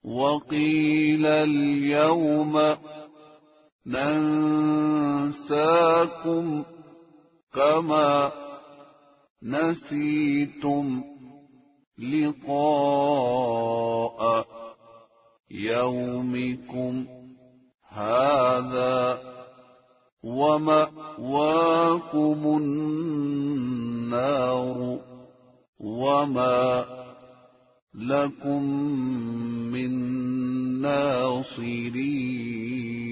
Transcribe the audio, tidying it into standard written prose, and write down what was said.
وقيل اليوم ننساكم كما نسيتم لقاء يومكم هذا ومأواكم النار وما لكم من ناصرين.